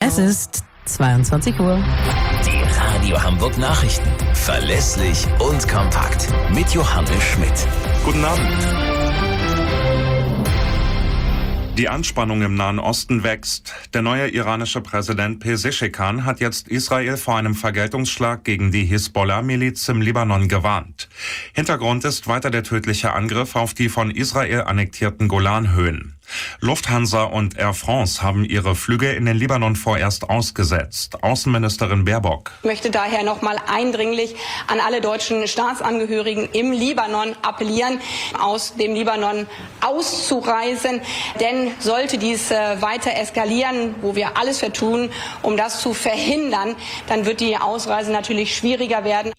Es ist 22 Uhr. Die Radio Hamburg Nachrichten. Verlässlich und kompakt. Mit Johannes Schmidt. Guten Abend. Die Anspannung im Nahen Osten wächst. Der neue iranische Präsident Pezeshkian hat jetzt Israel vor einem Vergeltungsschlag gegen die Hisbollah-Miliz im Libanon gewarnt. Hintergrund ist weiter der tödliche Angriff auf die von Israel annektierten Golanhöhen. Lufthansa und Air France haben ihre Flüge in den Libanon vorerst ausgesetzt. Außenministerin Baerbock. Ich möchte daher nochmal eindringlich an alle deutschen Staatsangehörigen im Libanon appellieren, aus dem Libanon auszureisen. Denn sollte dies weiter eskalieren, wo wir alles für tun, um das zu verhindern, dann wird die Ausreise natürlich schwieriger werden.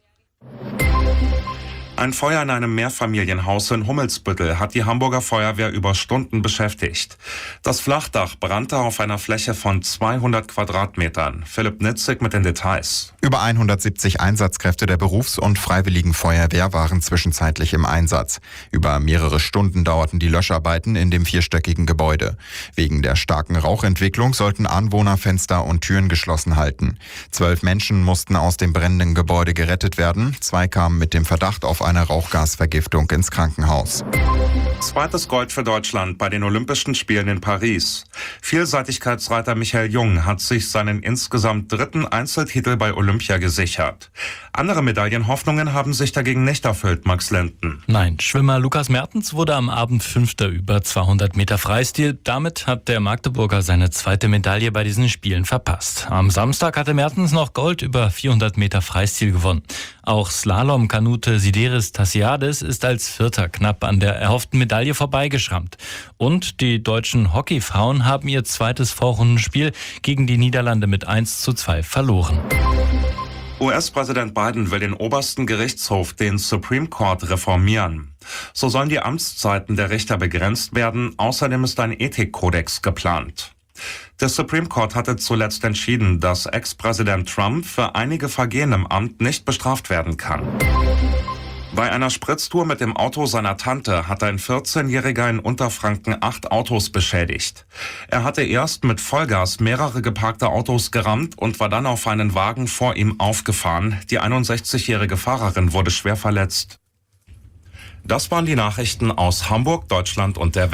Ein Feuer in einem Mehrfamilienhaus in Hummelsbüttel hat die Hamburger Feuerwehr über Stunden beschäftigt. Das Flachdach brannte auf einer Fläche von 200 Quadratmetern. Philipp Nitzig mit den Details. Über 170 Einsatzkräfte der Berufs- und Freiwilligen Feuerwehr waren zwischenzeitlich im Einsatz. Über mehrere Stunden dauerten die Löscharbeiten in dem vierstöckigen Gebäude. Wegen der starken Rauchentwicklung sollten Anwohner Fenster und Türen geschlossen halten. 12 Menschen mussten aus dem brennenden Gebäude gerettet werden. 2 kamen mit dem Verdacht auf eine Rauchgasvergiftung ins Krankenhaus. Zweites Gold für Deutschland bei den Olympischen Spielen in Paris. Vielseitigkeitsreiter Michael Jung hat sich seinen insgesamt 3. Einzeltitel bei Olympia gesichert. Andere Medaillenhoffnungen haben sich dagegen nicht erfüllt, Max Lenten. Nein, Schwimmer Lukas Mertens wurde am Abend 5. über 200 Meter Freistil. Damit hat der Magdeburger seine 2. Medaille bei diesen Spielen verpasst. Am Samstag hatte Mertens noch Gold über 400 Meter Freistil gewonnen. Auch Slalom-Kanute Sideris Tassiadis ist als 4. knapp an der erhofften Medaille vorbeigeschrammt. Und die deutschen Hockeyfrauen haben ihr zweites Vorrundenspiel gegen die Niederlande mit 1:2 verloren. US-Präsident Biden will den obersten Gerichtshof, den Supreme Court, reformieren. So sollen die Amtszeiten der Richter begrenzt werden. Außerdem ist ein Ethikkodex geplant. Der Supreme Court hatte zuletzt entschieden, dass Ex-Präsident Trump für einige Vergehen im Amt nicht bestraft werden kann. Bei einer Spritztour mit dem Auto seiner Tante hat ein 14-Jähriger in Unterfranken 8 Autos beschädigt. Er hatte erst mit Vollgas mehrere geparkte Autos gerammt und war dann auf einen Wagen vor ihm aufgefahren. Die 61-jährige Fahrerin wurde schwer verletzt. Das waren die Nachrichten aus Hamburg, Deutschland und der Welt.